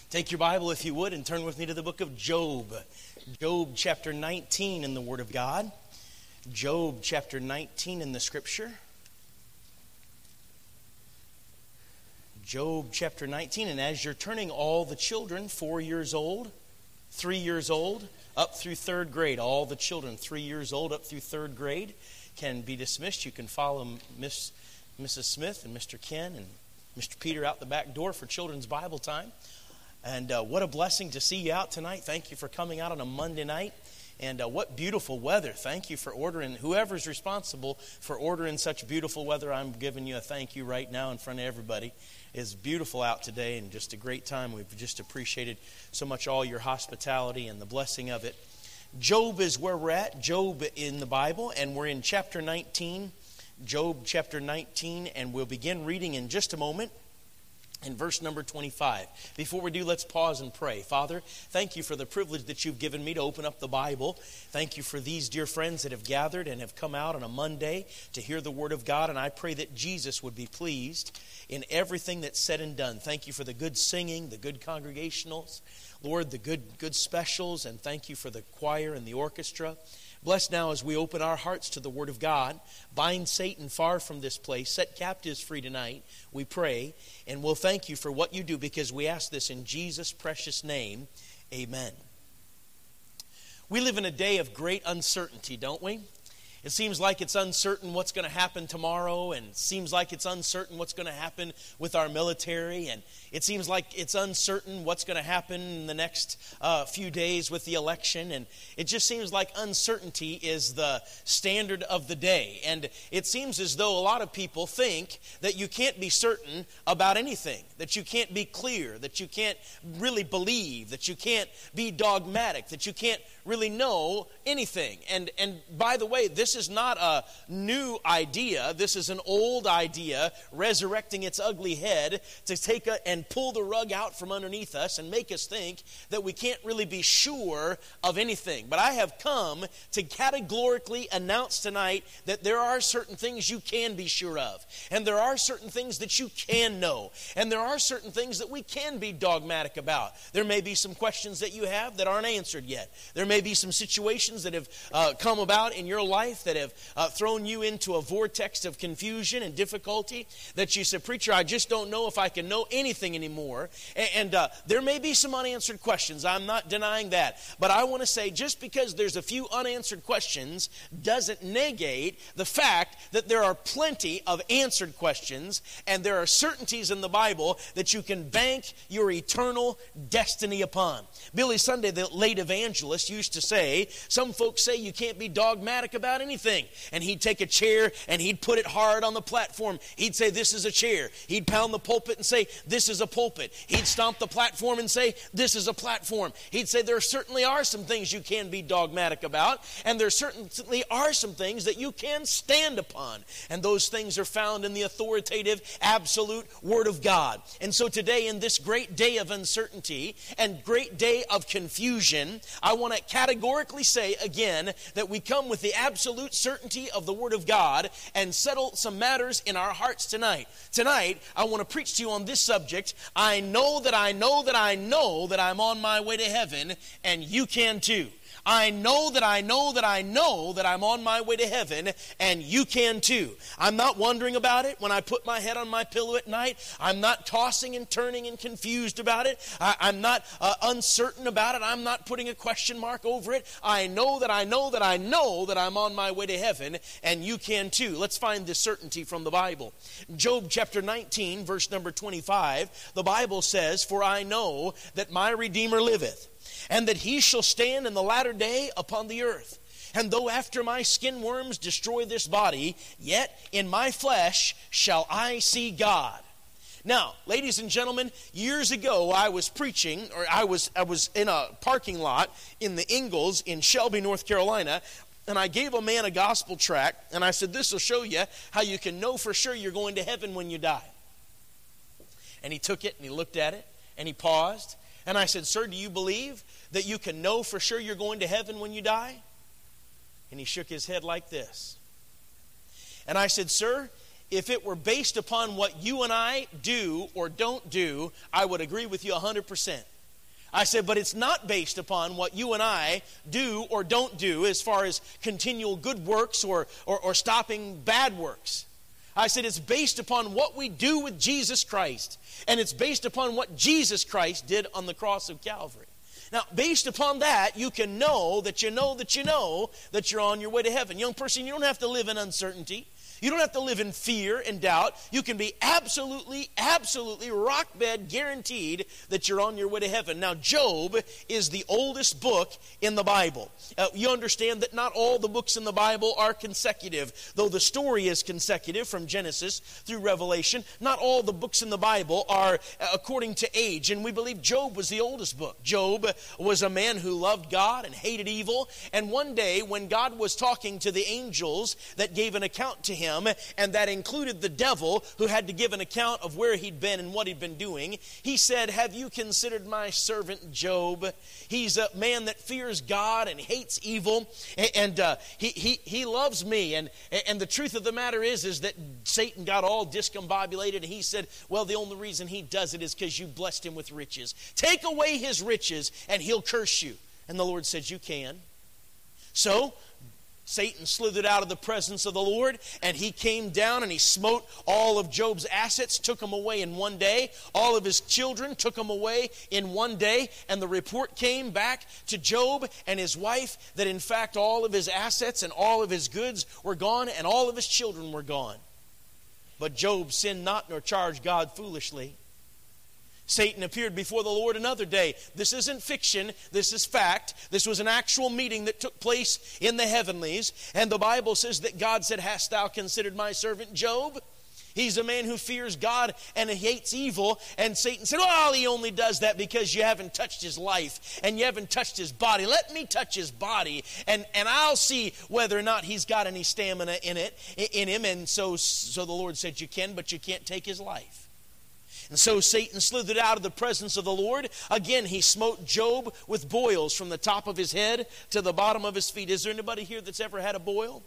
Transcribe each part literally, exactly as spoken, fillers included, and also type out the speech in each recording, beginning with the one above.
Take your Bible, if you would, and turn with me to the book of Job. Job chapter nineteen in the Word of God. Job chapter nineteen in the Scripture. Job chapter nineteen. And as you're turning, all the children, four years old, three years old, up through third grade, all the children, three years old, up through third grade, can be dismissed. You can follow Miss Missus Smith and Mister Ken and Mister Peter out the back door for children's Bible time. And uh, what a blessing to see you out tonight. Thank you for coming out on a Monday night. And uh, what beautiful weather. Thank you for ordering. Whoever's responsible for ordering such beautiful weather, I'm giving you a thank you right now in front of everybody. It's beautiful out today and just a great time. We've just appreciated so much all your hospitality and the blessing of it. Job is where we're at. Job in the Bible. And we're in chapter nineteen. Job chapter nineteen. And we'll begin reading in just a moment. In verse number twenty-five. Before we do, let's pause and pray. Father, thank you for the privilege that you've given me to open up the Bible. Thank you for these dear friends that have gathered and have come out on a Monday to hear the Word of God. And I pray that Jesus would be pleased in everything that's said and done. Thank you for the good singing, the good congregationals, Lord, the good, good specials. And thank you for the choir and the orchestra. Bless now as we open our hearts to the Word of God. Bind Satan far from this place. Set captives free tonight, we pray. And we'll thank you for what you do because we ask this in Jesus' precious name. Amen. We live in a day of great uncertainty, don't we? It seems like it's uncertain what's going to happen tomorrow, and it seems like it's uncertain what's going to happen with our military, and it seems like it's uncertain what's going to happen in the next uh, few days with the election, and it just seems like uncertainty is the standard of the day. And it seems as though a lot of people think that you can't be certain about anything, that you can't be clear, that you can't really believe, that you can't be dogmatic, that you can't really know anything. And and by the way, this is not a new idea. This is an old idea resurrecting its ugly head to take a, and pull the rug out from underneath us and make us think that we can't really be sure of anything. But I have come to categorically announce tonight that there are certain things you can be sure of. And there are certain things that you can know. And there are certain things that we can be dogmatic about. There may be some questions that you have that aren't answered yet. There may be some situations that have uh, come about in your life that have uh, thrown you into a vortex of confusion and difficulty that you said, preacher, I just don't know if I can know anything anymore. And, and uh, there may be some unanswered questions. I'm not denying that. But I want to say just because there's a few unanswered questions doesn't negate the fact that there are plenty of answered questions and there are certainties in the Bible that you can bank your eternal destiny upon. Billy Sunday, the late evangelist, used to say, some folks say you can't be dogmatic about anything. And he'd take a chair and he'd put it hard on the platform. He'd say, this is a chair. He'd pound the pulpit and say, this is a pulpit. He'd stomp the platform and say, this is a platform. He'd say, there certainly are some things you can be dogmatic about, and there certainly are some things that you can stand upon. And those things are found in the authoritative, absolute Word of God. And so today, in this great day of uncertainty and great day of confusion, I want to categorically say again that we come with the absolute certainty of the Word of God and settle some matters in our hearts tonight. Tonight, I want to preach to you on this subject. I know that I know that I know that I'm on my way to heaven, and you can too. I know that I know that I know that I'm on my way to heaven, and you can too. I'm not wondering about it when I put my head on my pillow at night. I'm not tossing and turning and confused about it. I, I'm not uh, uncertain about it. I'm not putting a question mark over it. I know that I know that I know that I'm on my way to heaven, and you can too. Let's find this certainty from the Bible. Job chapter nineteen, verse number twenty-five, the Bible says, for I know that my Redeemer liveth, and that he shall stand in the latter day upon the earth. And though after my skin worms destroy this body, yet in my flesh shall I see God. Now, ladies and gentlemen, years ago I was preaching, or I was I was in a parking lot in the Ingalls in Shelby, North Carolina, and I gave a man a gospel tract, and I said, this will show you how you can know for sure you're going to heaven when you die. And he took it and he looked at it and he paused. And I said, sir, do you believe that you can know for sure you're going to heaven when you die? And he shook his head like this. And I said, sir, if it were based upon what you and I do or don't do, I would agree with you one hundred percent. I said, but it's not based upon what you and I do or don't do as far as continual good works or, or, or stopping bad works. I said, it's based upon what we do with Jesus Christ. And it's based upon what Jesus Christ did on the cross of Calvary. Now, based upon that, you can know that you know that you know that you're on your way to heaven. Young person, you don't have to live in uncertainty. You don't have to live in fear and doubt. You can be absolutely, absolutely rock bed guaranteed that you're on your way to heaven. Now, Job is the oldest book in the Bible. Uh, you understand that not all the books in the Bible are consecutive. Though the story is consecutive from Genesis through Revelation, not all the books in the Bible are uh, according to age. And we believe Job was the oldest book. Job was a man who loved God and hated evil. And one day when God was talking to the angels that gave an account to him, and that included the devil who had to give an account of where he'd been and what he'd been doing, he said, have you considered my servant Job? He's a man that fears God and hates evil, and uh, he, he, he loves me. And, and the truth of the matter is, is that Satan got all discombobulated, and he said, well, the only reason he does it is because you blessed him with riches. Take away his riches, and he'll curse you. And the Lord said, you can. So Satan slithered out of the presence of the Lord, and he came down and he smote all of Job's assets, took them away in one day. All of his children took them away in one day. And the report came back to Job and his wife that in fact all of his assets and all of his goods were gone and all of his children were gone. But Job sinned not nor charged God foolishly. Satan appeared before the Lord another day. This isn't fiction. This is fact. This was an actual meeting that took place in the heavenlies. And the Bible says that God said, hast thou considered my servant Job? He's a man who fears God and hates evil. And Satan said, well, he only does that because you haven't touched his life and you haven't touched his body. Let me touch his body, and, and I'll see whether or not he's got any stamina in it, in him. And so, so the Lord said, you can, but you can't take his life. And so Satan slithered out of the presence of the Lord. Again, he smote Job with boils from the top of his head to the bottom of his feet. Is there anybody here that's ever had a boil?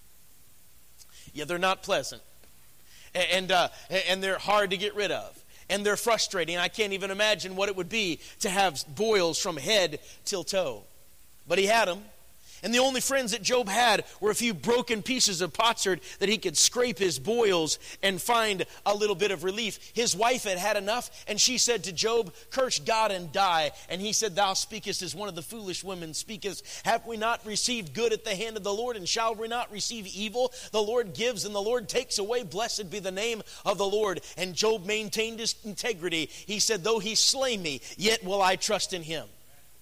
Yeah, they're not pleasant. And, uh, and they're hard to get rid of. And they're frustrating. I can't even imagine what it would be to have boils from head till toe. But he had them. And the only friends that Job had were a few broken pieces of potsherd that he could scrape his boils and find a little bit of relief. His wife had had enough, and she said to Job, curse God and die. And he said, thou speakest as one of the foolish women speakest. Have we not received good at the hand of the Lord, and shall we not receive evil? The Lord gives and the Lord takes away. Blessed be the name of the Lord. And Job maintained his integrity. He said, though he slay me, yet will I trust in him.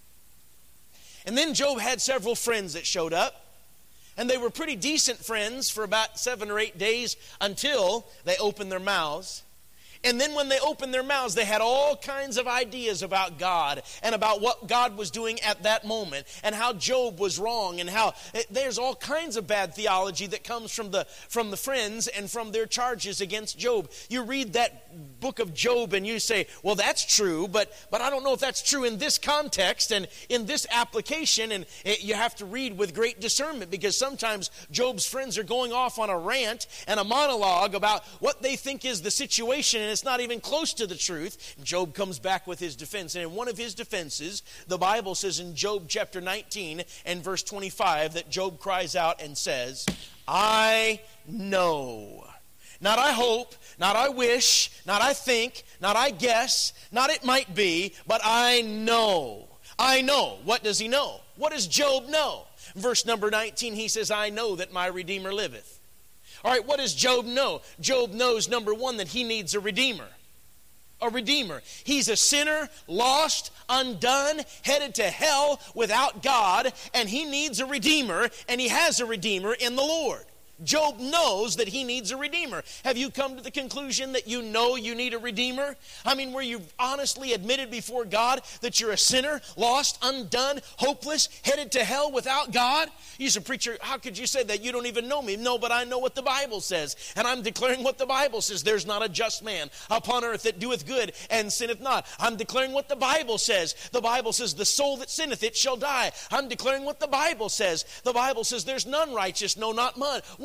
And then Job had several friends that showed up. And they were pretty decent friends for about seven or eight days until they opened their mouths. And then when they opened their mouths, they had all kinds of ideas about God and about what God was doing at that moment and how Job was wrong and how it, there's all kinds of bad theology that comes from the from the friends and from their charges against Job. You read that book of Job and you say, well, that's true, but but I don't know if that's true in this context and in this application. And it, you have to read with great discernment, because sometimes Job's friends are going off on a rant and a monologue about what they think is the situation, and it's not even close to the truth. Job comes back with his defense. And in one of his defenses, the Bible says in Job chapter nineteen and verse twenty-five that Job cries out and says, I know. Not I hope, not I wish, not I think, not I guess, not it might be, but I know. I know. What does he know? What does Job know? Verse number nineteen, he says, I know that my Redeemer liveth. All right, what does Job know? Job knows, number one, that he needs a redeemer. A redeemer. He's a sinner, lost, undone, headed to hell without God, and he needs a redeemer, and he has a redeemer in the Lord. Job knows that he needs a redeemer. Have you come to the conclusion that you know you need a redeemer? I mean, where you've honestly admitted before God that you're a sinner, lost, undone, hopeless, headed to hell without God? You say, preacher, how could you say that? You don't even know me. No, but I know what the Bible says. And I'm declaring what the Bible says. There's not a just man upon earth that doeth good and sinneth not. I'm declaring what the Bible says. The Bible says the soul that sinneth it shall die. I'm declaring what the Bible says. The Bible says there's none righteous, no, not one.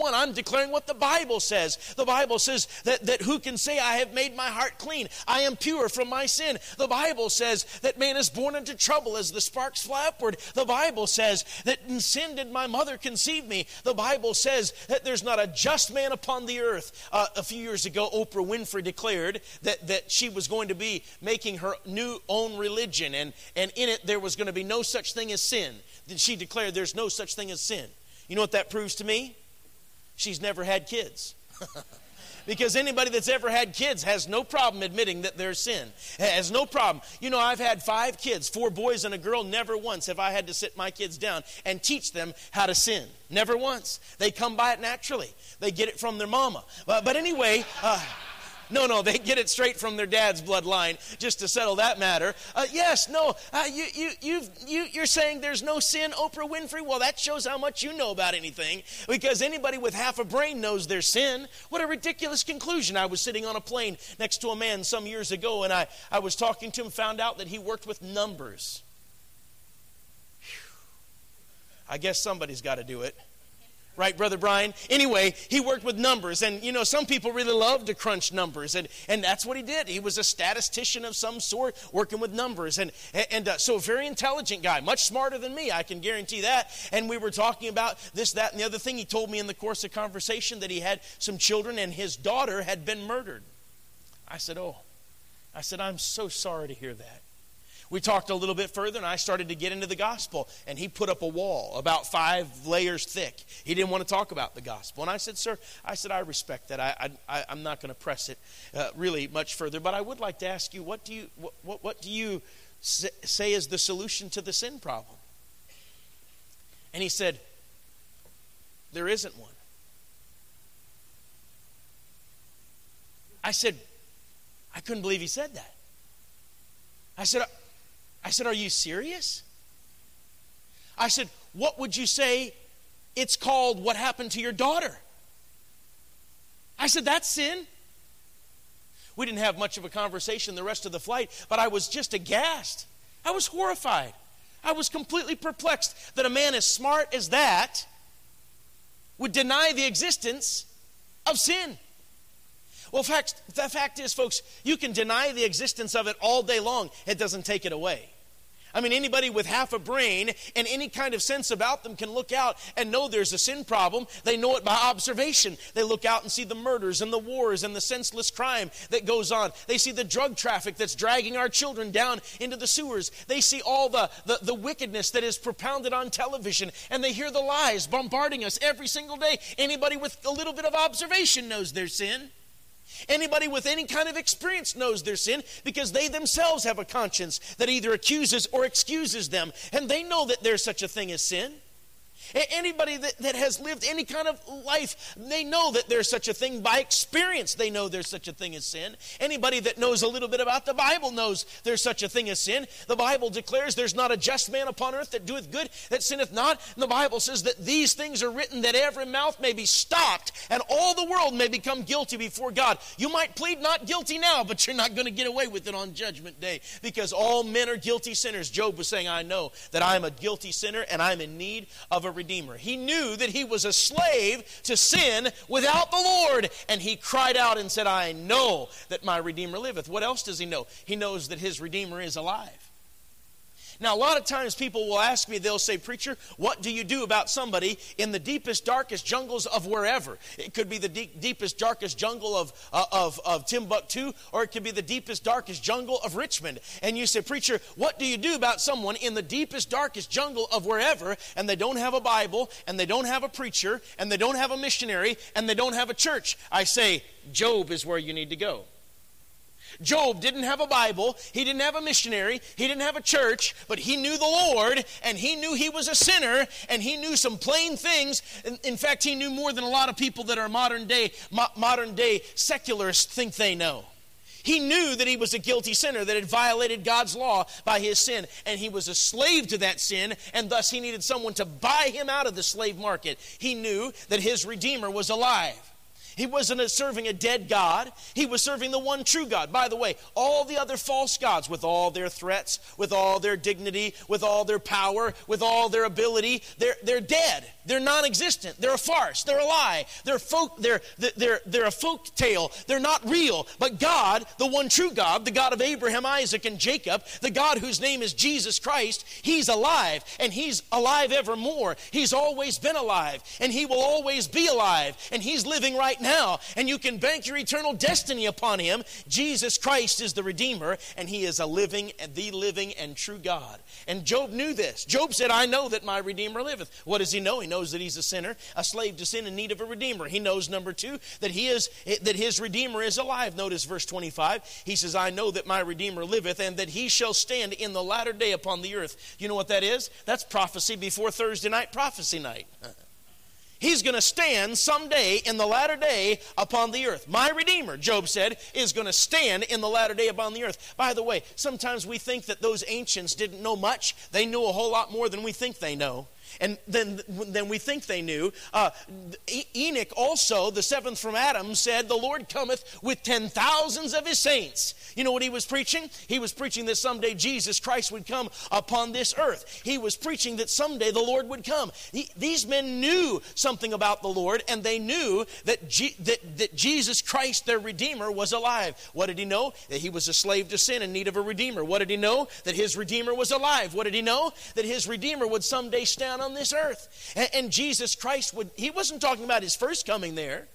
one. I'm declaring what the Bible says. The Bible says that, that who can say, I have made my heart clean? I am pure from my sin. The Bible says that man is born into trouble as the sparks fly upward. The Bible says that in sin did my mother conceive me. The Bible says that there's not a just man upon the earth. Uh, a few years ago, Oprah Winfrey declared that, that she was going to be making her new own religion, and, and in it there was going to be no such thing as sin. Then she declared there's no such thing as sin. You know what that proves to me? She's never had kids. Because anybody that's ever had kids has no problem admitting that there's sin. Has no problem. You know, I've had five kids, four boys and a girl. Never once have I had to sit my kids down and teach them how to sin. Never once. They come by it naturally. They get it from their mama. But, but anyway... Uh, No, no, they get it straight from their dad's bloodline, just to settle that matter. Uh, yes, no, uh, you, you, you've, you, you're saying there's no sin, Oprah Winfrey? Well, that shows how much you know about anything, because anybody with half a brain knows there's sin. What a ridiculous conclusion. I was sitting on a plane next to a man some years ago, and I, I was talking to him, found out that he worked with numbers. Whew. I guess somebody's got to do it. Right, Brother Brian? Anyway, he worked with numbers. And, you know, some people really love to crunch numbers. And, and that's what he did. He was a statistician of some sort working with numbers. And, and uh, so a very intelligent guy, much smarter than me, I can guarantee that. And we were talking about this, that, and the other thing. He told me in the course of conversation that he had some children and his daughter had been murdered. I said, oh. I said, I'm so sorry to hear that. We talked a little bit further, and I started to get into the gospel, and he put up a wall about five layers thick. He didn't want to talk about the gospel. And I said, sir, I said, I respect that. I, I, I'm not going to press it uh, really much further, but I would like to ask you, what do you, what, what, what do you say is the solution to the sin problem? And he said, there isn't one. I said, I couldn't believe he said that. I said, I said, are you serious? I said, what would you say it's called what happened to your daughter? I said, that's sin. We didn't have much of a conversation the rest of the flight, but I was just aghast. I was horrified. I was completely perplexed that a man as smart as that would deny the existence of sin. Well, fact, the fact is, folks, you can deny the existence of it all day long. It doesn't take it away. I mean, anybody with half a brain and any kind of sense about them can look out and know there's a sin problem. They know it by observation. They look out and see the murders and the wars and the senseless crime that goes on. They see the drug traffic that's dragging our children down into the sewers. They see all the, the, the wickedness that is propounded on television, and they hear the lies bombarding us every single day. Anybody with a little bit of observation knows there's sin. Anybody with any kind of experience knows their sin, because they themselves have a conscience that either accuses or excuses them. And they know that there's such a thing as sin. Anybody that, that has lived any kind of life, they know that there's such a thing. By experience, they know there's such a thing as sin. Anybody that knows a little bit about the Bible knows there's such a thing as sin. The Bible declares there's not a just man upon earth that doeth good, that sinneth not. And the Bible says that these things are written that every mouth may be stopped and all the world may become guilty before God. You might plead not guilty now, but you're not going to get away with it on Judgment Day, because all men are guilty sinners. Job was saying, I know that I'm a guilty sinner and I'm in need of a Redeemer. He knew that he was a slave to sin without the Lord, and he cried out and said, I know that my Redeemer liveth. What else does he know? He knows that his Redeemer is alive. Now, a lot of times people will ask me, they'll say, preacher, what do you do about somebody in the deepest, darkest jungles of wherever? It could be the deep, deepest, darkest jungle of, uh, of, of Timbuktu, or it could be the deepest, darkest jungle of Richmond. And you say, preacher, what do you do about someone in the deepest, darkest jungle of wherever, and they don't have a Bible, and they don't have a preacher, and they don't have a missionary, and they don't have a church? I say, Job is where you need to go. Job didn't have a Bible, he didn't have a missionary, he didn't have a church, but he knew the Lord, and he knew he was a sinner, and he knew some plain things. In, in fact, he knew more than a lot of people that are modern day, mo- modern day secularists think they know. He knew that he was a guilty sinner that had violated God's law by his sin, and he was a slave to that sin, and thus he needed someone to buy him out of the slave market. He knew that his Redeemer was alive. He wasn't serving a dead God. He was serving the one true God. By the way, all the other false gods, with all their threats, with all their dignity, with all their power, with all their ability, they're, they're dead. They're non-existent. They're a farce. They're a lie. They're, folk, they're, they're, they're a folk tale. They're not real. But God, the one true God, the God of Abraham, Isaac, and Jacob, the God whose name is Jesus Christ, He's alive, and He's alive evermore. He's always been alive, and He will always be alive, and He's living right now. Now, and you can bank your eternal destiny upon Him. Jesus Christ is the Redeemer, and He is a living and the living and true God. And Job knew this. Job said, I know that my Redeemer liveth. What does he know? He knows that he's a sinner, a slave to sin, in need of a Redeemer. He knows, number two, that he is that his Redeemer is alive. Notice verse twenty-five. He says, I know that my Redeemer liveth, and that He shall stand in the latter day upon the earth. You know what that is? That's prophecy before Thursday night prophecy night. He's going to stand someday in the latter day upon the earth. My Redeemer, Job said, is going to stand in the latter day upon the earth. By the way, sometimes we think that those ancients didn't know much. They knew a whole lot more than we think they know. And then, then we think they knew. Uh, Enoch also, the seventh from Adam, said, the Lord cometh with ten thousands of His saints. You know what he was preaching? He was preaching that someday Jesus Christ would come upon this earth. He was preaching that someday the Lord would come. He, these men knew something about the Lord, and they knew that, G, that, that Jesus Christ, their Redeemer, was alive. What did he know? That he was a slave to sin in need of a Redeemer. What did he know? That his Redeemer was alive. What did he know? That his Redeemer would someday stand on this earth. And, and Jesus Christ would, he wasn't talking about his first coming there.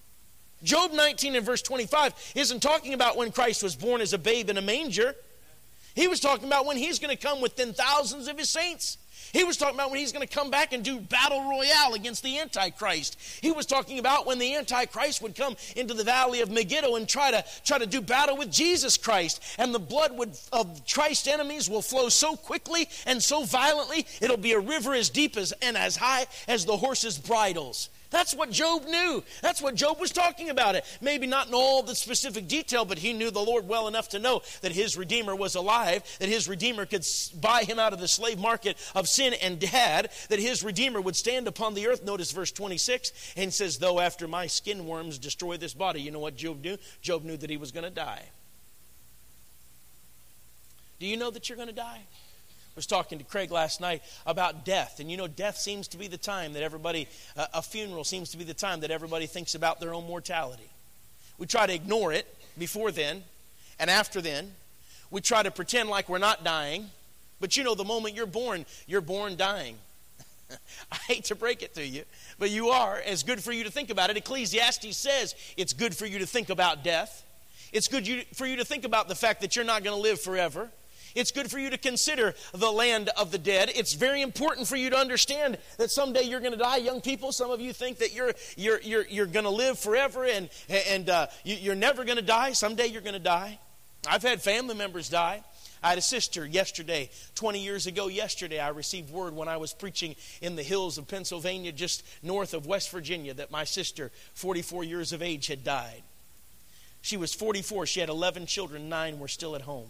Job nineteen and verse twenty-five isn't talking about when Christ was born as a babe in a manger. He was talking about when He's going to come with ten thousands of His saints. He was talking about when He's going to come back and do battle royale against the Antichrist. He was talking about when the Antichrist would come into the valley of Megiddo and try to try to do battle with Jesus Christ. And the blood would, of Christ's enemies will flow so quickly and so violently, it'll be a river as deep as and as high as the horses' bridles. That's what Job knew. That's what Job was talking about it. Maybe not in all the specific detail, but he knew the Lord well enough to know that his Redeemer was alive, that his Redeemer could buy him out of the slave market of sin and death, that his Redeemer would stand upon the earth. Notice verse twenty-six, and says, though after my skin worms destroy this body. You know what Job knew? Job knew that he was going to die. Do you know that you're going to die? I was talking to Craig last night about death. And you know, death seems to be the time that everybody, uh, a funeral seems to be the time that everybody thinks about their own mortality. We try to ignore it before then and after then. We try to pretend like we're not dying. But you know, the moment you're born, you're born dying. I hate to break it to you, but you are. It's good for you to think about it. Ecclesiastes says it's good for you to think about death. It's good you, for you to think about the fact that you're not going to live forever. It's good for you to consider the land of the dead. It's very important for you to understand that someday you're going to die. Young people, some of you think that you're you're you're you're going to live forever and and uh, you, you're never going to die. Someday you're going to die. I've had family members die. I had a sister yesterday, twenty years ago yesterday, I received word when I was preaching in the hills of Pennsylvania, just north of West Virginia, that my sister, forty-four years of age, had died. She was forty-four. She had eleven children. Nine were still at home.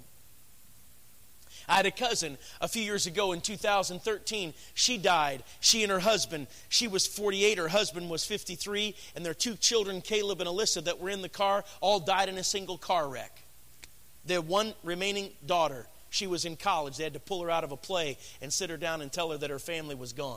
I had a cousin a few years ago in two thousand thirteen. She died. She and her husband. She was forty-eight. Her husband was fifty-three. And their two children, Caleb and Alyssa, that were in the car, all died in a single car wreck. Their one remaining daughter, she was in college. They had to pull her out of a play and sit her down and tell her that her family was gone.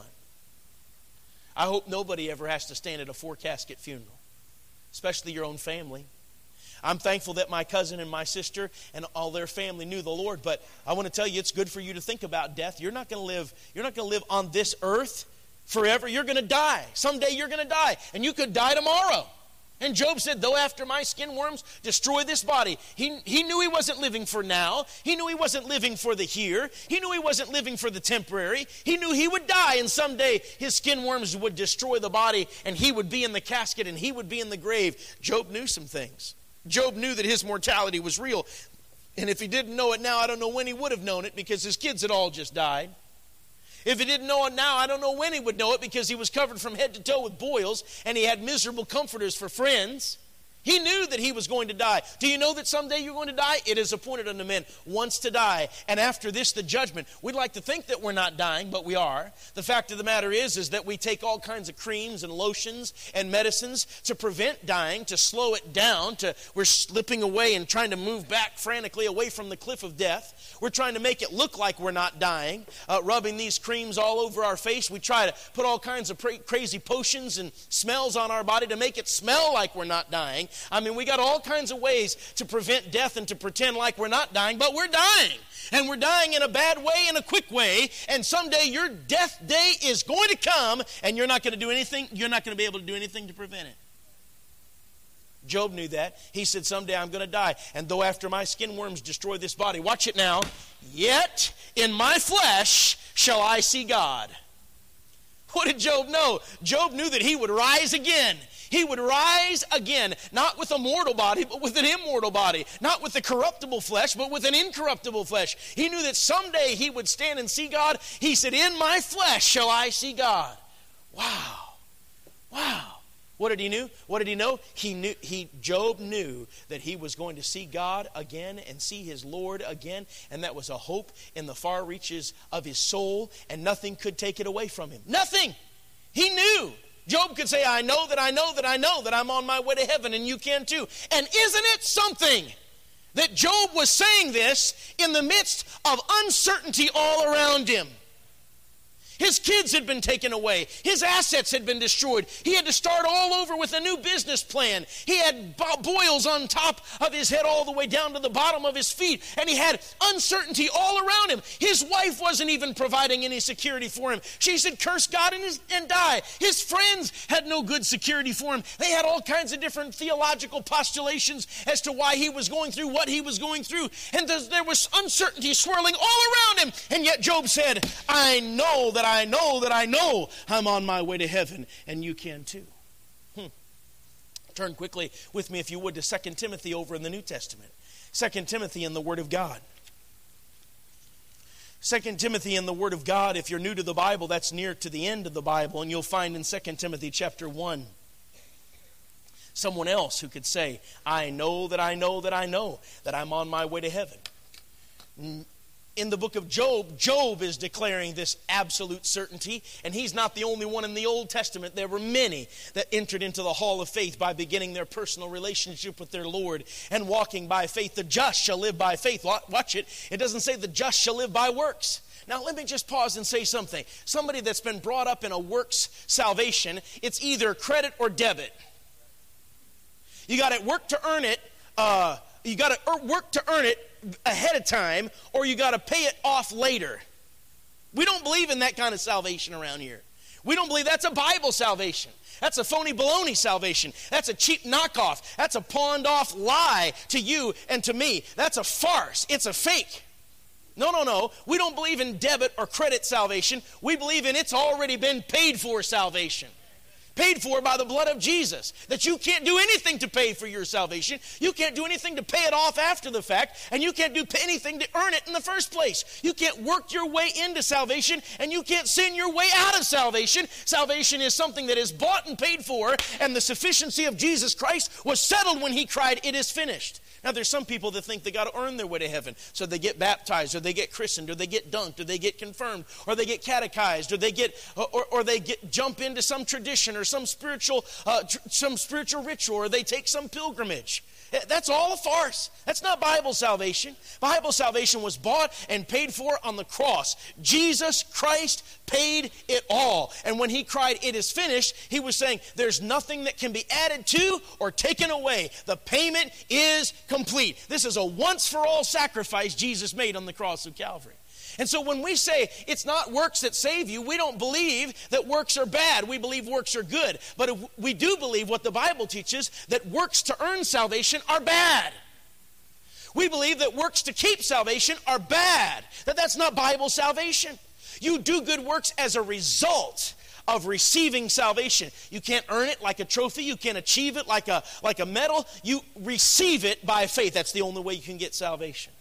I hope nobody ever has to stand at a four-casket funeral, especially your own family. I'm thankful that my cousin and my sister and all their family knew the Lord, but I want to tell you, it's good for you to think about death. You're not going to live, you're not going to live on this earth forever. You're going to die. Someday you're going to die, and you could die tomorrow. And Job said, though after my skin worms destroy this body. He, he knew he wasn't living for now. He knew he wasn't living for the here. He knew he wasn't living for the temporary. He knew he would die, and someday his skin worms would destroy the body, and he would be in the casket, and he would be in the grave. Job knew some things. Job knew that his mortality was real. And if he didn't know it now, I don't know when he would have known it, because his kids had all just died. If he didn't know it now, I don't know when he would know it, because he was covered from head to toe with boils, and he had miserable comforters for friends. He knew that he was going to die. Do you know that someday you're going to die? It is appointed unto men once to die, and after this the judgment. We'd like to think that we're not dying, but we are. The fact of the matter is, is that we take all kinds of creams and lotions and medicines to prevent dying, to slow it down, to we're slipping away and trying to move back frantically away from the cliff of death. We're trying to make it look like we're not dying, uh, rubbing these creams all over our face. We try to put all kinds of pra- crazy potions and smells on our body to make it smell like we're not dying. I mean, we got all kinds of ways to prevent death and to pretend like we're not dying, but we're dying. And we're dying in a bad way, in a quick way, and someday your death day is going to come, and you're not going to do anything, you're not going to be able to do anything to prevent it. Job knew that. He said, someday I'm going to die, and though after my skin worms destroy this body, watch it now, yet in my flesh shall I see God. What did Job know? Job knew that he would rise again. He would rise again, not with a mortal body, but with an immortal body. Not with a corruptible flesh, but with an incorruptible flesh. He knew that someday he would stand and see God. He said, in my flesh shall I see God. Wow. Wow. What did he know? What did he know? He knew. He Job knew that he was going to see God again and see his Lord again, and that was a hope in the far reaches of his soul, and nothing could take it away from him. Nothing. He knew. Job could say, I know that I know that I know that I'm on my way to heaven, and you can too. And isn't it something that Job was saying this in the midst of uncertainty all around him? His kids had been taken away. His assets had been destroyed. He had to start all over with a new business plan. He had boils on top of his head all the way down to the bottom of his feet. And he had uncertainty all around him. His wife wasn't even providing any security for him. She said, curse God and, his, and die. His friends had no good security for him. They had all kinds of different theological postulations as to why he was going through what he was going through. And there was uncertainty swirling all around him. And yet Job said, I know that I know that I know I'm on my way to heaven, and you can too. Hmm. Turn quickly with me, if you would, to Second Timothy over in the New Testament. Second Timothy in the Word of God. Second Timothy in the Word of God, if you're new to the Bible, that's near to the end of the Bible, and you'll find in Second Timothy chapter one, someone else who could say, I know that I know that I know that I'm on my way to heaven. In the book of Job, Job is declaring this absolute certainty, and he's not the only one in the Old Testament. There were many that entered into the hall of faith by beginning their personal relationship with their Lord and walking by faith. The just shall live by faith. Watch it. It doesn't say the just shall live by works. Now, let me just pause and say something. Somebody that's been brought up in a works salvation, it's either credit or debit. You got to work to earn it. Uh, you got to work to earn it ahead of time, or you got to pay it off later. We don't believe in that kind of salvation around here. We don't believe that's a Bible salvation. That's a phony baloney salvation. That's a cheap knockoff. That's a pawned off lie to you and to me. That's a farce. It's a fake. No, no, no. We don't believe in debit or credit salvation. We believe in it's already been paid for salvation. Paid for by the blood of Jesus. That you can't do anything to pay for your salvation. You can't do anything to pay it off after the fact. And you can't do anything to earn it in the first place. You can't work your way into salvation, and you can't sin your way out of salvation. Salvation is something that is bought and paid for, and the sufficiency of Jesus Christ was settled when he cried, it is finished. Now, there's some people that think they got to earn their way to heaven. So they get baptized, or they get christened, or they get dunked, or they get confirmed, or they get catechized, or they get, or, or they get jump into some tradition, or some spiritual, uh, tr- some spiritual ritual, or they take some pilgrimage. That's all a farce. That's not Bible salvation. Bible salvation was bought and paid for on the cross. Jesus Christ paid it all. And when he cried, it is finished, he was saying there's nothing that can be added to or taken away. The payment is complete. This is a once-for-all sacrifice Jesus made on the cross of Calvary. And so when we say it's not works that save you, we don't believe that works are bad. We believe works are good. But if we do believe what the Bible teaches, that works to earn salvation are bad. We believe that works to keep salvation are bad. That that's not Bible salvation. You do good works as a result of receiving salvation. You can't earn it like a trophy. You can't achieve it like a, like a medal. You receive it by faith. That's the only way you can get salvation.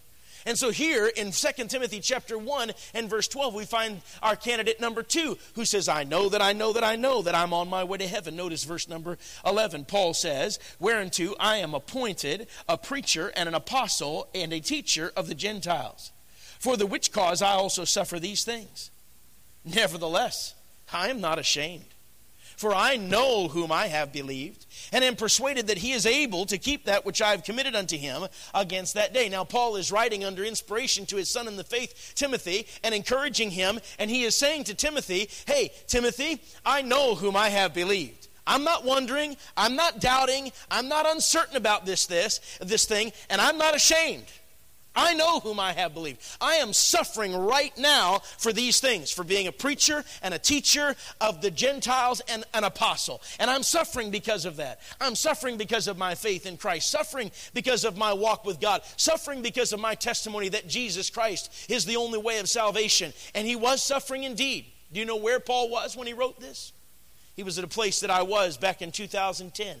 And so here in Second Timothy chapter one and verse twelve, we find our candidate number two, who says, I know that I know that I know that I'm on my way to heaven. Notice verse number eleven. Paul says, whereunto I am appointed a preacher and an apostle and a teacher of the Gentiles, for the which cause I also suffer these things. Nevertheless, I am not ashamed. For I know whom I have believed, and am persuaded that he is able to keep that which I have committed unto him against that day. Now, Paul is writing under inspiration to his son in the faith, Timothy, and encouraging him. And he is saying to Timothy, hey, Timothy, I know whom I have believed. I'm not wondering, I'm not doubting, I'm not uncertain about this, this, this thing, and I'm not ashamed. I know whom I have believed. I am suffering right now for these things, for being a preacher and a teacher of the Gentiles and an apostle. And I'm suffering because of that. I'm suffering because of my faith in Christ, suffering because of my walk with God, suffering because of my testimony that Jesus Christ is the only way of salvation. And he was suffering indeed. Do you know where Paul was when he wrote this? He was at a place that I was back in two thousand ten,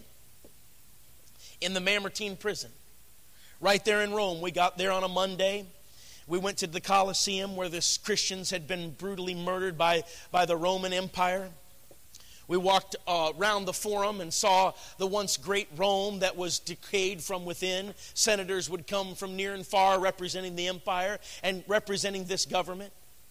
in the Mamertine prison. Right there in Rome. We got there on a Monday. We went to the Colosseum where the Christians had been brutally murdered by, by the Roman Empire. We walked uh, around the Forum and saw the once great Rome that was decayed from within. Senators would come from near and far representing the empire and representing this government.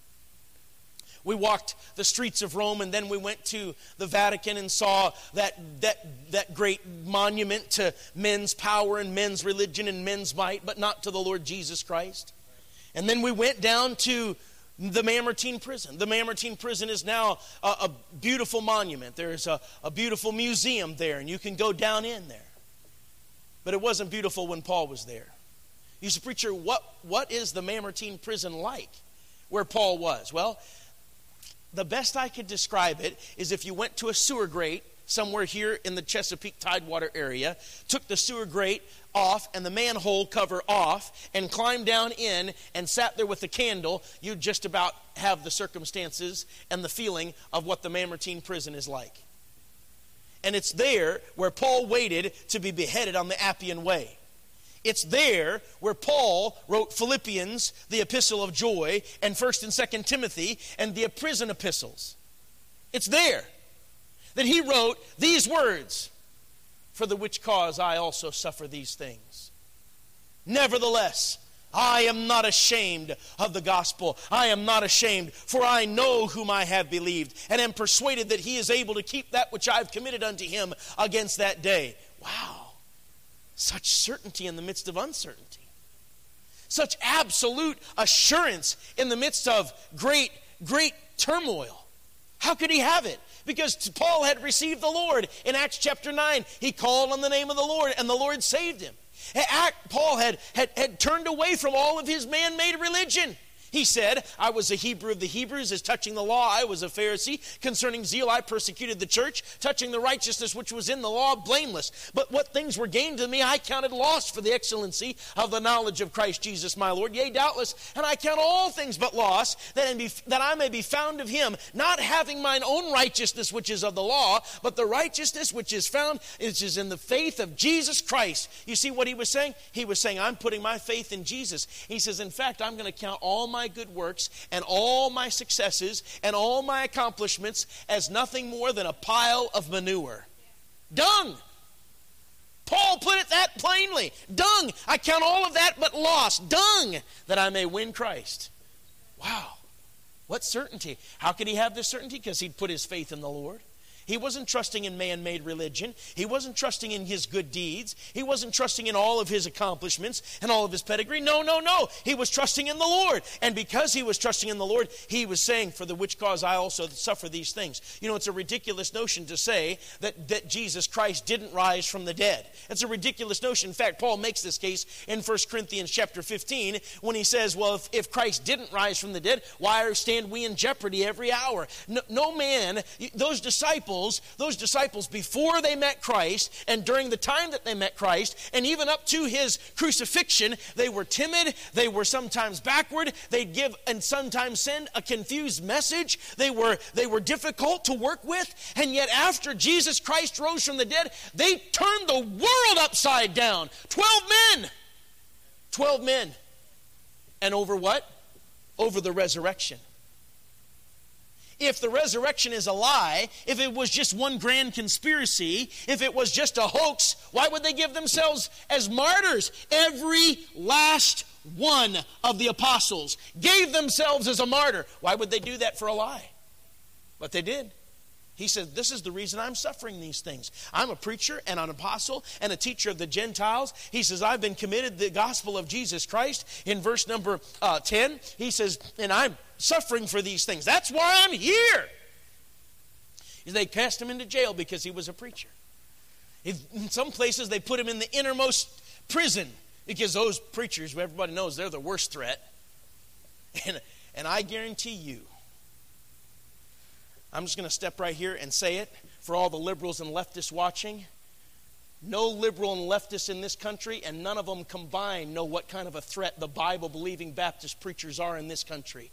We walked the streets of Rome, and then we went to the Vatican and saw that, that, that great monument to men's power and men's religion and men's might, but not to the Lord Jesus Christ. And then we went down to the Mamertine prison. The Mamertine prison is now a, a beautiful monument. There's a, a beautiful museum there, and you can go down in there. But it wasn't beautiful when Paul was there. You say, preacher, what, what is the Mamertine prison like where Paul was? Well, the best I could describe it is if you went to a sewer grate somewhere here in the Chesapeake Tidewater area, took the sewer grate off and the manhole cover off, and climbed down in and sat there with a candle, you'd just about have the circumstances and the feeling of what the Mamertine prison is like. And it's there where Paul waited to be beheaded on the Appian Way. It's there where Paul wrote Philippians, the epistle of joy, and First and Second Timothy, and the prison epistles. It's there that he wrote these words, for the which cause I also suffer these things. Nevertheless, I am not ashamed of the gospel. I am not ashamed, for I know whom I have believed, and am persuaded that he is able to keep that which I have committed unto him against that day. Wow. Such certainty in the midst of uncertainty. Such absolute assurance in the midst of great, great turmoil. How could he have it? Because Paul had received the Lord. In Acts chapter nine, he called on the name of the Lord, and the Lord saved him. Paul had, had, had turned away from all of his man-made religion. He said, I was a Hebrew of the Hebrews, as touching the law I was a Pharisee. Concerning zeal I persecuted the church. Touching the righteousness which was in the law, blameless. But what things were gained to me I counted loss for the excellency of the knowledge of Christ Jesus my Lord. Yea, doubtless, and I count all things but loss, that, in be, that I may be found of him, not having mine own righteousness which is of the law, but the righteousness which is found, which is in the faith of Jesus Christ. You see what he was saying? He was saying, I'm putting my faith in Jesus. He says, in fact, I'm going to count all my good works and all my successes and all my accomplishments as nothing more than a pile of manure. Dung. Paul put it that plainly. Dung. I count all of that but loss. Dung, that I may win Christ. Wow. What certainty. How could he have this certainty? Because he'd put his faith in the Lord. He wasn't trusting in man-made religion. He wasn't trusting in his good deeds. He wasn't trusting in all of his accomplishments and all of his pedigree. No, no, no. He was trusting in the Lord. And because he was trusting in the Lord, he was saying, for the which cause I also suffer these things. You know, it's a ridiculous notion to say that, that Jesus Christ didn't rise from the dead. It's a ridiculous notion. In fact, Paul makes this case in First Corinthians chapter fifteen when he says, well, if, if Christ didn't rise from the dead, why stand we in jeopardy every hour? No, no man, those disciples, Those disciples, before they met Christ and during the time that they met Christ and even up to his crucifixion, they were timid, they were sometimes backward, they'd give and sometimes send a confused message, they were, they were difficult to work with, and yet after Jesus Christ rose from the dead, they turned the world upside down. Twelve men. Twelve men. And over what? Over the resurrection. If the resurrection is a lie, if it was just one grand conspiracy, if it was just a hoax, why would they give themselves as martyrs? Every last one of the apostles gave themselves as a martyr. Why would they do that for a lie? But they did. He said, this is the reason I'm suffering these things. I'm a preacher and an apostle and a teacher of the Gentiles. He says, I've been committed to the gospel of Jesus Christ. In verse number uh, ten, he says, and I'm suffering for these things. That's why I'm here. They cast him into jail because he was a preacher. In some places, they put him in the innermost prison because those preachers, who everybody knows, they're the worst threat. And, and I guarantee you, I'm just going to step right here and say it for all the liberals and leftists watching. No liberal and leftist in this country, and none of them combined, know what kind of a threat the Bible-believing Baptist preachers are in this country.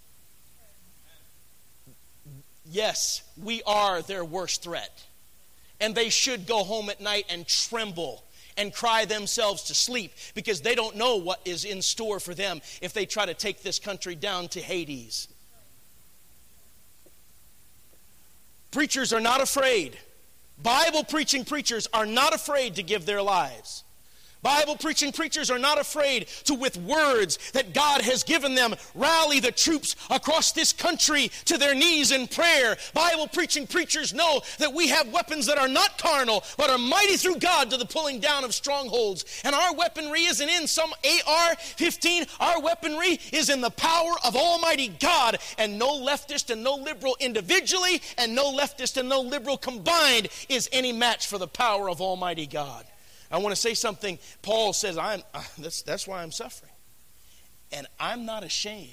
Yes, we are their worst threat. And they should go home at night and tremble and cry themselves to sleep because they don't know what is in store for them if they try to take this country down to Hades. Preachers are not afraid. Bible-preaching preachers are not afraid to give their lives. Bible-preaching preachers are not afraid to, with words that God has given them, rally the troops across this country to their knees in prayer. Bible-preaching preachers know that we have weapons that are not carnal, but are mighty through God to the pulling down of strongholds. And our weaponry isn't in some A R fifteen. Our weaponry is in the power of Almighty God. And no leftist and no liberal individually, and no leftist and no liberal combined is any match for the power of Almighty God. I want to say something. Paul says, "I'm. Uh, that's that's why I'm suffering, and I'm not ashamed."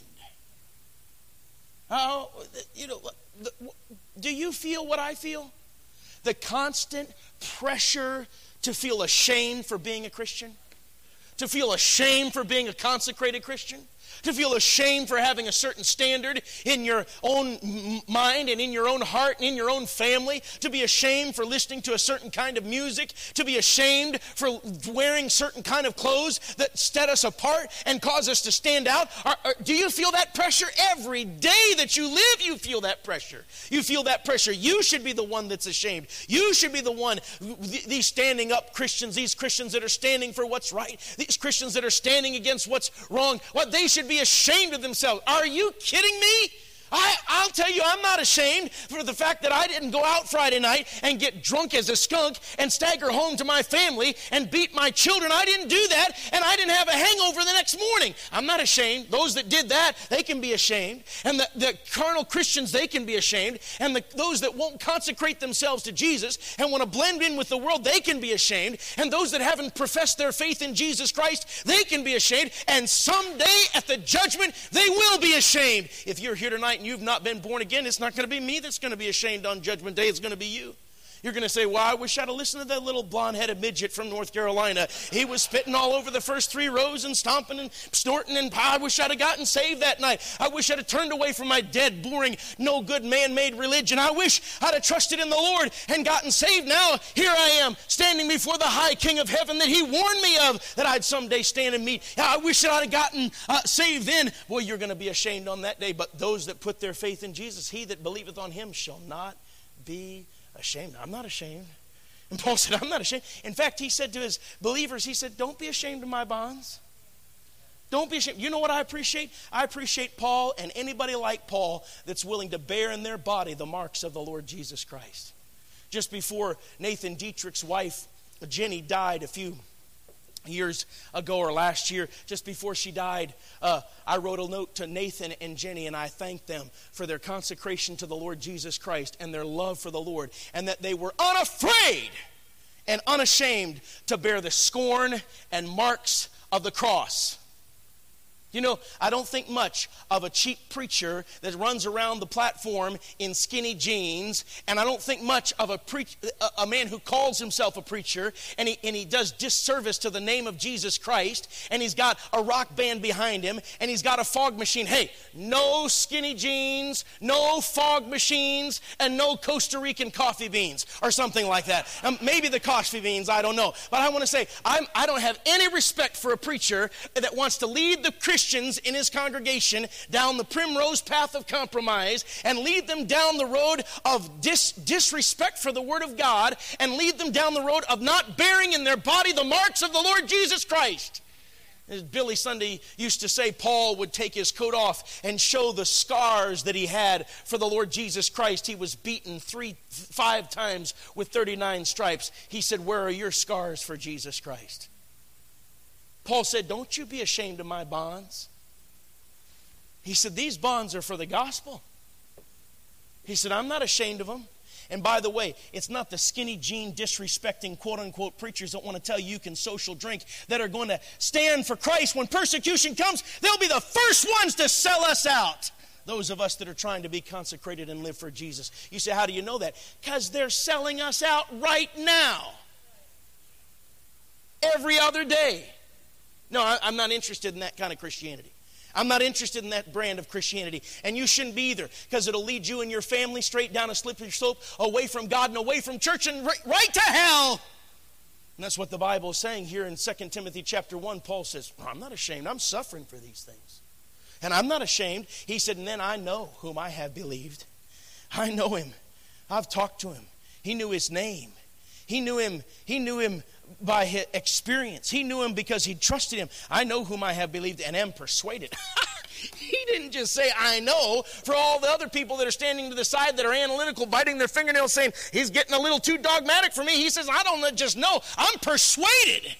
Oh, you know, the, do you feel what I feel? The constant pressure to feel ashamed for being a Christian, to feel ashamed for being a consecrated Christian, to feel ashamed for having a certain standard in your own mind and in your own heart and in your own family, to be ashamed for listening to a certain kind of music, to be ashamed for wearing certain kind of clothes that set us apart and cause us to stand out. Are, are, do you feel that pressure? Every day that you live, you feel that pressure. You feel that pressure. You should be the one that's ashamed. You should be the one, these standing up Christians, these Christians that are standing for what's right, these Christians that are standing against what's wrong, what they should be ashamed of themselves. Are you kidding me? I, I'll tell you, I'm not ashamed for the fact that I didn't go out Friday night and get drunk as a skunk and stagger home to my family and beat my children. I didn't do that, and I didn't have a hangover the next morning. I'm not ashamed. Those that did that, they can be ashamed. And the, the carnal Christians, they can be ashamed. And the, those that won't consecrate themselves to Jesus and want to blend in with the world, they can be ashamed. And those that haven't professed their faith in Jesus Christ, they can be ashamed. And someday at the judgment, they will be ashamed. If you're here tonight and you've not been born again, it's not going to be me that's going to be ashamed on Judgment Day. It's going to be you. You're going to say, well, I wish I'd have listened to that little blonde-headed midget from North Carolina. He was spitting all over the first three rows and stomping and snorting, and I wish I'd have gotten saved that night. I wish I'd have turned away from my dead, boring, no-good man-made religion. I wish I'd have trusted in the Lord and gotten saved. Now, here I am, standing before the high King of heaven that he warned me of, that I'd someday stand and meet. I wish that I'd have gotten uh, saved then. Boy, you're going to be ashamed on that day. But those that put their faith in Jesus, he that believeth on him shall not be ashamed. I'm not ashamed. And Paul said, I'm not ashamed. In fact, he said to his believers, he said, don't be ashamed of my bonds. Don't be ashamed. You know what I appreciate? I appreciate Paul and anybody like Paul that's willing to bear in their body the marks of the Lord Jesus Christ. Just before Nathan Dietrich's wife, Jenny, died a few years ago or last year, just before she died, uh, I wrote a note to Nathan and Jenny, and I thanked them for their consecration to the Lord Jesus Christ and their love for the Lord, and that they were unafraid and unashamed to bear the scorn and marks of the cross. You know, I don't think much of a cheap preacher that runs around the platform in skinny jeans, and I don't think much of a pre- a, a man who calls himself a preacher, and he, and he does disservice to the name of Jesus Christ, and he's got a rock band behind him, and he's got a fog machine. Hey, no skinny jeans, no fog machines, and no Costa Rican coffee beans, or something like that. Um, maybe the coffee beans, I don't know. But I want to say, I'm, I don't have any respect for a preacher that wants to lead the Christian Christians in his congregation down the primrose path of compromise and lead them down the road of dis- disrespect for the Word of God and lead them down the road of not bearing in their body the marks of the Lord Jesus Christ. As Billy Sunday used to say, Paul would take his coat off and show the scars that he had for the Lord Jesus Christ. He was beaten three, five times with thirty-nine stripes. He said, where are your scars for Jesus Christ? Paul said, don't you be ashamed of my bonds. He said, these bonds are for the gospel. He said, I'm not ashamed of them. And by the way, it's not the skinny jean disrespecting quote-unquote preachers that want to tell you you can social drink that are going to stand for Christ. When persecution comes, they'll be the first ones to sell us out. Those of us that are trying to be consecrated and live for Jesus. You say, how do you know that? Because they're selling us out right now. Every other day. No, I'm not interested in that kind of Christianity. I'm not interested in that brand of Christianity. And you shouldn't be either, because it'll lead you and your family straight down a slippery slope away from God and away from church and right, right to hell. And that's what the Bible is saying here in Second Timothy chapter one. Paul says, I'm not ashamed. I'm suffering for these things. And I'm not ashamed. He said, and then I know whom I have believed. I know him. I've talked to him. He knew his name. He knew him. He knew him by his experience. He knew him because he trusted him. I know whom I have believed and am persuaded. He didn't just say, I know, for all the other people that are standing to the side that are analytical, biting their fingernails, saying, he's getting a little too dogmatic for me. He says, I don't just know. I'm persuaded.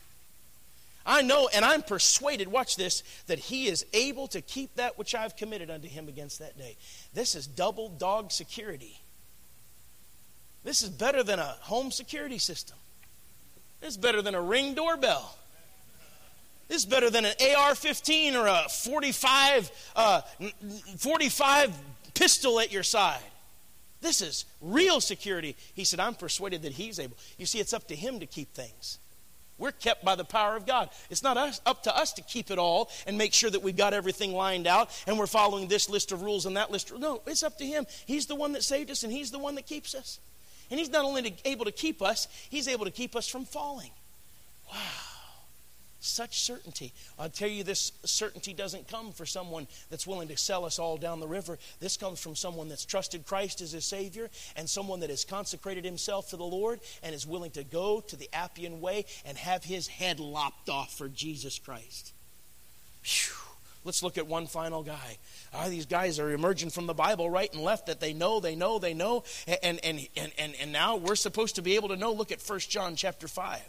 I know and I'm persuaded, watch this, that he is able to keep that which I've committed unto him against that day. This is double dog security. This is better than a home security system. This is better than a Ring doorbell. This is better than an A R fifteen or a forty-five, uh, forty-five pistol at your side. This is real security. He said, I'm persuaded that he's able. You see, it's up to him to keep things. We're kept by the power of God. It's not us, up to us to keep it all and make sure that we've got everything lined out and we're following this list of rules and that list. No, it's up to him. He's the one that saved us and he's the one that keeps us. And he's not only able to keep us, he's able to keep us from falling. Wow. Such certainty. I'll tell you, this certainty doesn't come for someone that's willing to sell us all down the river. This comes from someone that's trusted Christ as his Savior and someone that has consecrated himself to the Lord and is willing to go to the Appian Way and have his head lopped off for Jesus Christ. Whew. Let's look at one final guy. Ah, these guys are emerging from the Bible right and left that they know, they know, they know. And, and, and, and, and now we're supposed to be able to know. Look at First John chapter five.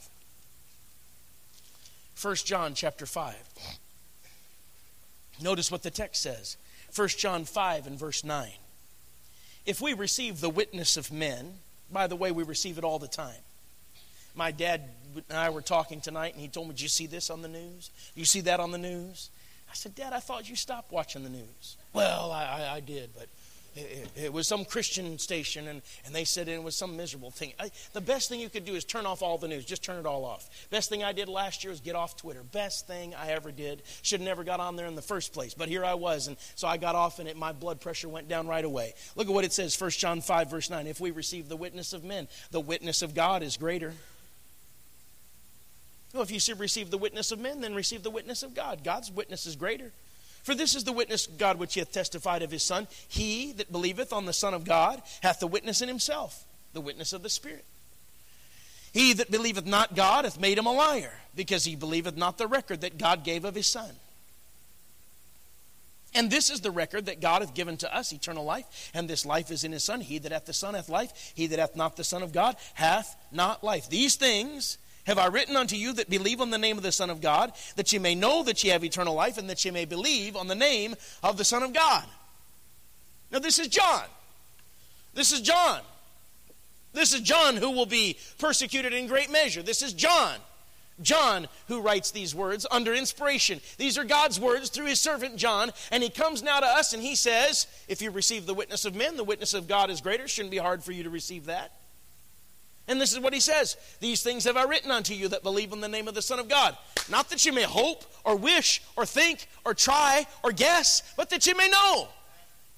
First John chapter five. Notice what the text says. First John five and verse nine. If we receive the witness of men, by the way, we receive it all the time. My dad and I were talking tonight and he told me, did you see this on the news? Do you see that on the news? I said, Dad, I thought you stopped watching the news. Well, I, I, I did, but it, it, it was some Christian station, and, and they said it was some miserable thing. I, the best thing you could do is turn off all the news. Just turn it all off. Best thing I did last year was get off Twitter. Best thing I ever did. Should have never got on there in the first place, but here I was, and so I got off, and it, my blood pressure went down right away. Look at what it says, First John five, verse nine. If we receive the witness of men, the witness of God is greater. Well, if you receive the witness of men, then receive the witness of God. God's witness is greater. For this is the witness of God which he hath testified of his Son. He that believeth on the Son of God hath the witness in himself, the witness of the Spirit. He that believeth not God hath made him a liar, because he believeth not the record that God gave of his Son. And this is the record that God hath given to us, eternal life, and this life is in his Son. He that hath the Son hath life. He that hath not the Son of God hath not life. These things have I written unto you that believe on the name of the Son of God, that ye may know that ye have eternal life, and that ye may believe on the name of the Son of God. Now this is John. This is John. This is John who will be persecuted in great measure. This is John. John who writes these words under inspiration. These are God's words through his servant John. And he comes now to us and he says, if you receive the witness of men, the witness of God is greater. Shouldn't be hard for you to receive that. And this is what he says. These things have I written unto you that believe in the name of the Son of God. Not that you may hope or wish or think or try or guess, but that you may know.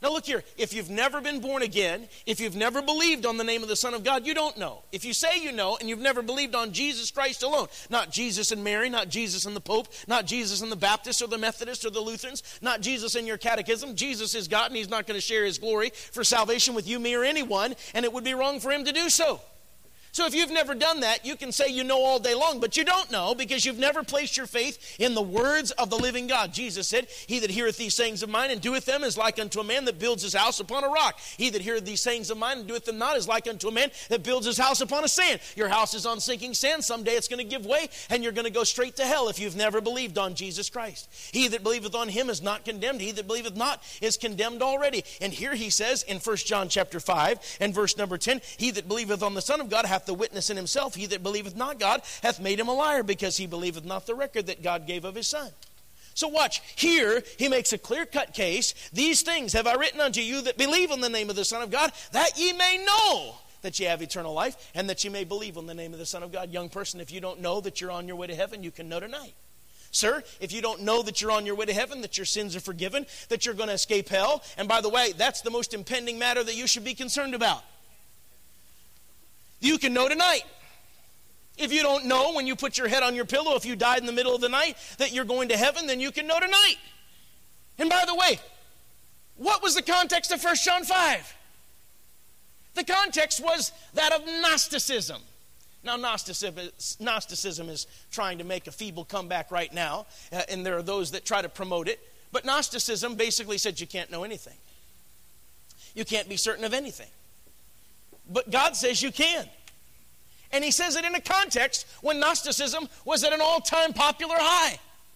Now look here, if you've never been born again, if you've never believed on the name of the Son of God, you don't know. If you say you know and you've never believed on Jesus Christ alone, not Jesus and Mary, not Jesus and the Pope, not Jesus and the Baptists or the Methodists or the Lutherans, not Jesus in your catechism. Jesus is God and he's not going to share his glory for salvation with you, me, or anyone, and it would be wrong for him to do so. So if you've never done that, you can say you know all day long, but you don't know because you've never placed your faith in the words of the living God. Jesus said, he that heareth these sayings of mine and doeth them is like unto a man that builds his house upon a rock. He that heareth these sayings of mine and doeth them not is like unto a man that builds his house upon a sand. Your house is on sinking sand. Someday it's going to give way and you're going to go straight to hell if you've never believed on Jesus Christ. He that believeth on him is not condemned. He that believeth not is condemned already. And here he says in First John chapter five and verse number ten, he that believeth on the Son of God hath the witness in himself. He that believeth not God hath made him a liar, because he believeth not the record that God gave of his Son. So watch, here he makes a clear-cut case. These things have I written unto you that believe on the name of the Son of God, that ye may know that ye have eternal life, and that ye may believe on the name of the Son of God. Young person, if you don't know that you're on your way to heaven, you can know tonight. Sir, if you don't know that you're on your way to heaven, that your sins are forgiven, that you're going to escape hell, and by the way, that's the most impending matter that you should be concerned about. You can know tonight. If you don't know when you put your head on your pillow, if you died in the middle of the night, that you're going to heaven, then you can know tonight. And by the way, what was the context of First John five? The context was that of Gnosticism. Now, Gnosticism is, Gnosticism is trying to make a feeble comeback right now, uh, and there are those that try to promote it. But Gnosticism basically said you can't know anything. You can't be certain of anything. But God says you can. And he says it in a context when Gnosticism was at an all-time popular high.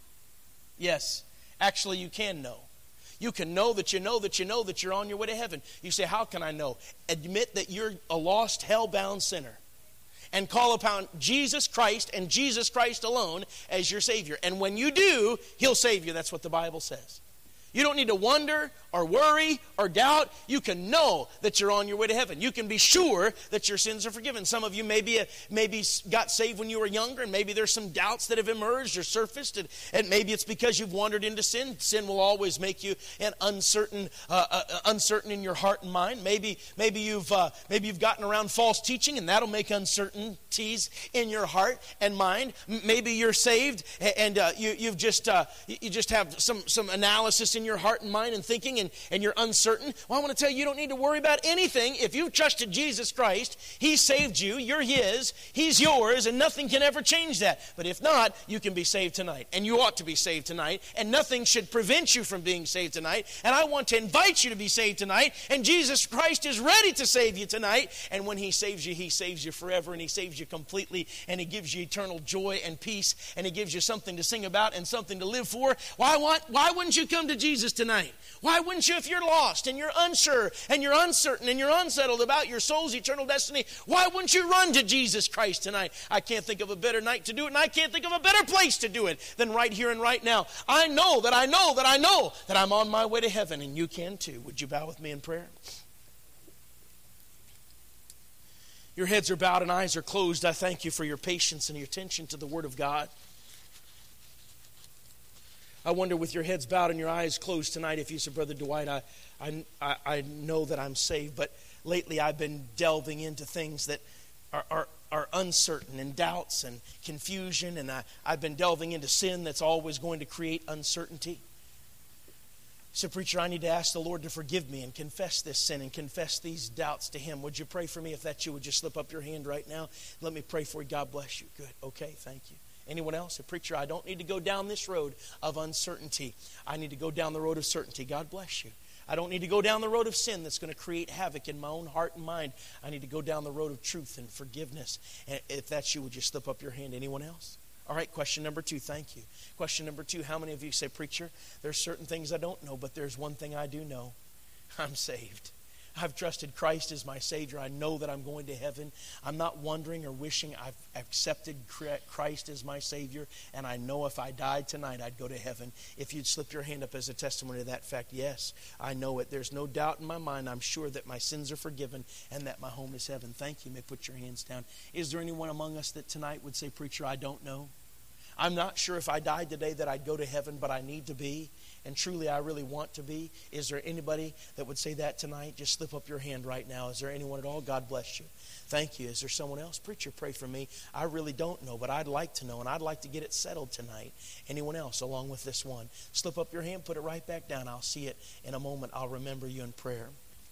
Yes, actually you can know. You can know that you know that you know that you're on your way to heaven. You say, how can I know? Admit that you're a lost, hell-bound sinner. And call upon Jesus Christ and Jesus Christ alone as your Savior. And when you do, he'll save you. That's what the Bible says. You don't need to wonder or worry or doubt. You can know that you're on your way to heaven. You can be sure that your sins are forgiven. Some of you maybe, maybe got saved when you were younger, and maybe there's some doubts that have emerged or surfaced, and, and maybe it's because you've wandered into sin. Sin will always make you an uncertain, uh, uh, uncertain in your heart and mind. Maybe, maybe you've, uh, maybe you've gotten around false teaching, and that'll make uncertainties in your heart and mind. Maybe you're saved, and uh, you, you've just, uh, you just have some, some analysis in your heart and mind and thinking, and, and you're uncertain. Well, I want to tell you, you don't need to worry about anything. If you've trusted Jesus Christ, he saved you, you're his, he's yours, and nothing can ever change that. But if not, you can be saved tonight, and you ought to be saved tonight, and nothing should prevent you from being saved tonight. And I want to invite you to be saved tonight, and Jesus Christ is ready to save you tonight. And when he saves you, he saves you forever, and he saves you completely, and he gives you eternal joy and peace, and he gives you something to sing about and something to live for. Why, want, why wouldn't you come to Jesus tonight? Why wouldn't you, if you're lost and you're unsure and you're uncertain and you're unsettled about your soul's eternal destiny, why wouldn't you run to Jesus Christ tonight? I can't think of a better night to do it, and I can't think of a better place to do it than right here and right now. I know that I know that I know that I'm on my way to heaven, and you can too. Would you bow with me in prayer? Your heads are bowed and eyes are closed. I thank you for your patience and your attention to the Word of God. I wonder, with your heads bowed and your eyes closed tonight, if you said, Brother Dwight, I, I, I know that I'm saved, but lately I've been delving into things that are, are, are uncertain, and doubts and confusion, and I, I've been delving into sin that's always going to create uncertainty. So, preacher, I need to ask the Lord to forgive me and confess this sin and confess these doubts to him. Would you pray for me? If that's you, would you slip up your hand right now? Let me pray for you. God bless you. Good. Okay, thank you. Anyone else? A preacher, I don't need to go down this road of uncertainty. I need to go down the road of certainty. God bless you. I don't need to go down the road of sin that's going to create havoc in my own heart and mind. I need to go down the road of truth and forgiveness. And if that's you, would you slip up your hand? Anyone else? All right, question number two. Thank you. Question number two, how many of you say, preacher, there's certain things I don't know, but there's one thing I do know. I'm saved. I've trusted Christ as my Savior. I know that I'm going to heaven. I'm not wondering or wishing. I've accepted Christ as my Savior, and I know if I died tonight, I'd go to heaven. If you'd slip your hand up as a testimony to that fact, yes, I know it. There's no doubt in my mind. I'm sure that my sins are forgiven and that my home is heaven. Thank you. You may put your hands down. Is there anyone among us that tonight would say, preacher, I don't know? I'm not sure if I died today that I'd go to heaven, but I need to be. And truly, I really want to be. Is there anybody that would say that tonight? Just slip up your hand right now. Is there anyone at all? God bless you. Thank you. Is there someone else? Preacher, pray for me. I really don't know, but I'd like to know, and I'd like to get it settled tonight. Anyone else along with this one? Slip up your hand, put it right back down. I'll see it in a moment. I'll remember you in prayer.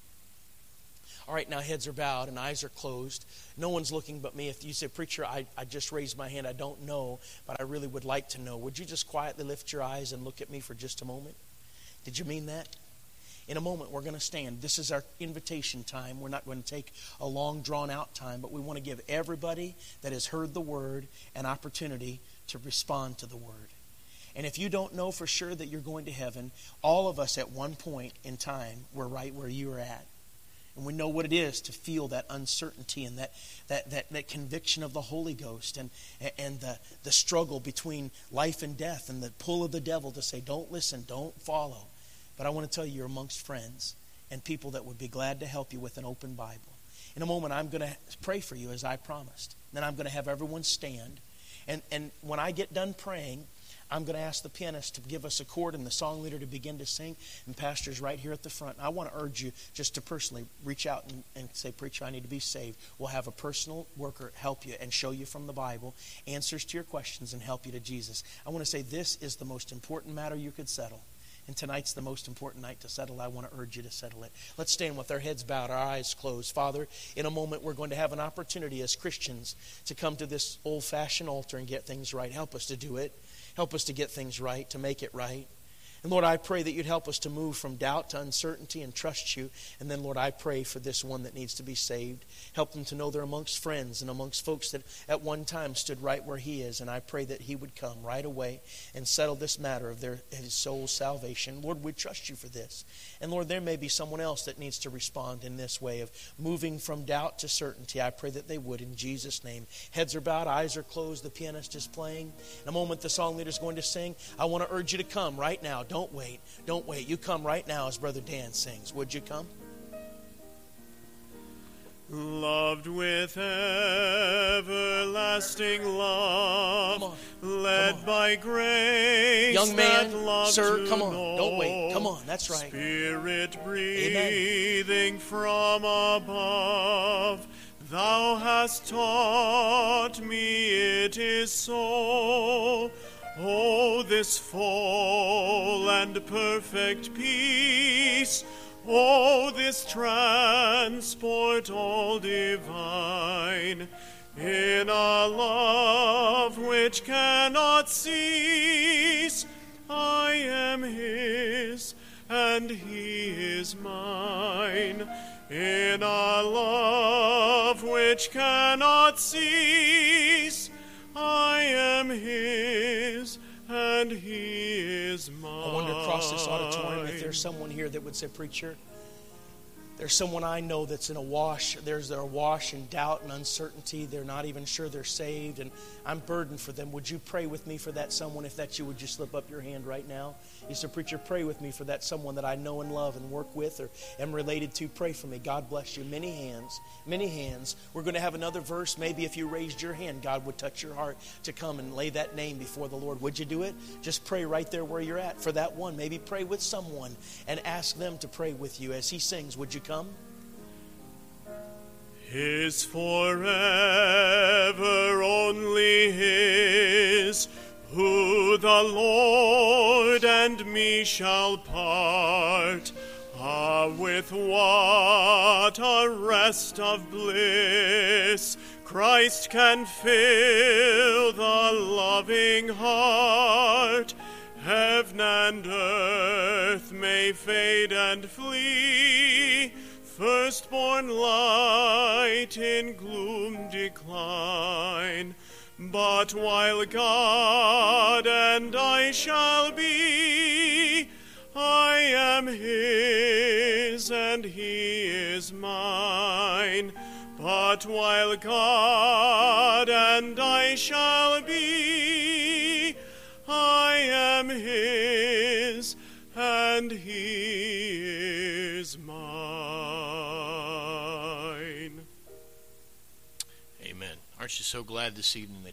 All right, now heads are bowed and eyes are closed. No one's looking but me. If you say, preacher, I, I just raised my hand. I don't know, but I really would like to know. Would you just quietly lift your eyes and look at me for just a moment? Did you mean that? In a moment, we're going to stand. This is our invitation time. We're not going to take a long, drawn-out time, but we want to give everybody that has heard the word an opportunity to respond to the word. And if you don't know for sure that you're going to heaven, all of us at one point in time were right where you were at. And we know what it is to feel that uncertainty and that that that, that conviction of the Holy Ghost and, and the, the struggle between life and death and the pull of the devil to say, don't listen, don't follow. But I want to tell you, you're amongst friends and people that would be glad to help you with an open Bible. In a moment, I'm going to pray for you as I promised. Then I'm going to have everyone stand. And, and when I get done praying, I'm going to ask the pianist to give us a chord and the song leader to begin to sing. And pastor's right here at the front. I want to urge you just to personally reach out and, and say, preacher, I need to be saved. We'll have a personal worker help you and show you from the Bible answers to your questions and help you to Jesus. I want to say this is the most important matter you could settle. And tonight's the most important night to settle. I want to urge you to settle it. Let's stand with our heads bowed, our eyes closed. Father, in a moment we're going to have an opportunity as Christians to come to this old-fashioned altar and get things right. Help us to do it. Help us to get things right, to make it right. And Lord, I pray that you'd help us to move from doubt to uncertainty and trust you. And then, Lord, I pray for this one that needs to be saved. Help them to know they're amongst friends and amongst folks that at one time stood right where he is. And I pray that he would come right away and settle this matter of their his soul's salvation. Lord, we trust you for this. And Lord, there may be someone else that needs to respond in this way of moving from doubt to certainty. I pray that they would in Jesus' name. Heads are bowed, eyes are closed, the pianist is playing. In a moment, the song leader is going to sing. I want to urge you to come right now. Don't wait. Don't wait. You come right now as Brother Dan sings. Would you come? Loved with everlasting love, led by grace, young man, that love sir, to come on. know. Don't wait. Come on. That's right. Spirit breathing Amen. From above, thou hast taught me it is so. Oh, this full and perfect peace, oh, this transport all divine, in a love which cannot cease. I am his, and he is mine, in a love which cannot cease. I am his, and he is mine. I wonder across this auditorium if there's someone here that would say, preacher, there's someone I know that's in a wash. There's their wash in doubt and uncertainty. They're not even sure they're saved, and I'm burdened for them. Would you pray with me for that someone? If that's you, would you slip up your hand right now? You say, preacher, pray with me for that someone that I know and love and work with or am related to. Pray for me. God bless you. Many hands, many hands. We're going to have another verse. Maybe if you raised your hand, God would touch your heart to come and lay that name before the Lord. Would you do it? Just pray right there where you're at for that one. Maybe pray with someone and ask them to pray with you. As he sings, would you come? His forever, only his, who the Lord and me shall part. Ah, with what a rest of bliss Christ can fill the loving heart. Heaven and earth may fade and flee, firstborn light in gloom decline. But while God and I shall be, I am his and he is mine. But while God and I shall be, I am his and he is mine. Amen. Aren't you so glad this evening that